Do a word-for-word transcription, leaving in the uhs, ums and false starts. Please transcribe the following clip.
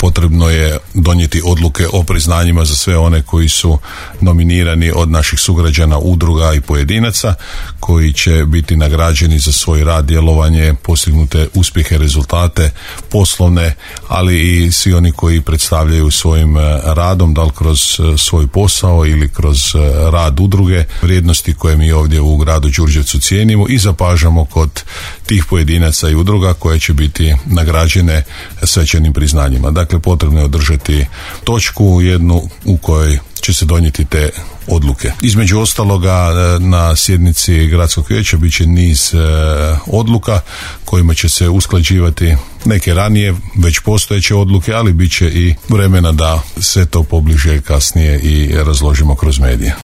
potrebno je donijeti odluke o priznanjima za sve one koji su nominirani od naših sugrađana, udruga i pojedinaca koji će biti nagrađeni za svoj rad, djelovanje, postignute uspjehe, rezultate poslovne, ali i svi oni koji predstavljaju svojim radom, da li kroz svoj posao ili kroz rad udruge, vrijednosti koje mi ovdje u gradu Đurđevcu cijenimo i zapažamo kod tih pojedinaca i udruga koje će biti nagrađene svečanim priznanjima. Dakle, potrebno je održati točku jednu u kojoj će se donijeti te odluke. Između ostaloga, na sjednici gradskog vijeća bit će niz e, odluka kojima će se usklađivati neke ranije već postojeće odluke, ali bit će i vremena da sve to pobliže kasnije i razložimo kroz medije.